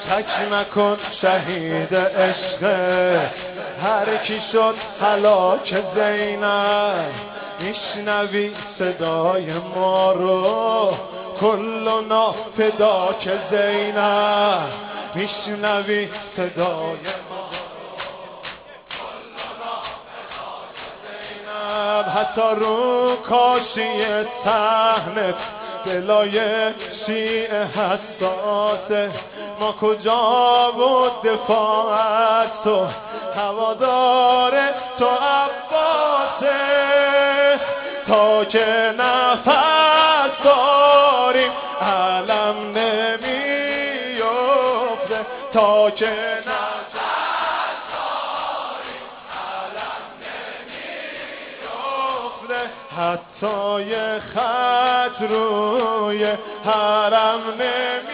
تک نکن شهید عشق هر کی شد هلاک زینب. میشنوی صدای ما رو کلنا فداک زینب. میشنوی صدای ما حتی رو کاشی تهنت دلای شیعه حساسه. ما کجا بود دفاعت تو هوادار تو عباسه. تا که نفس داریم علم نمیفته. تا که حتی یه خط روی حرم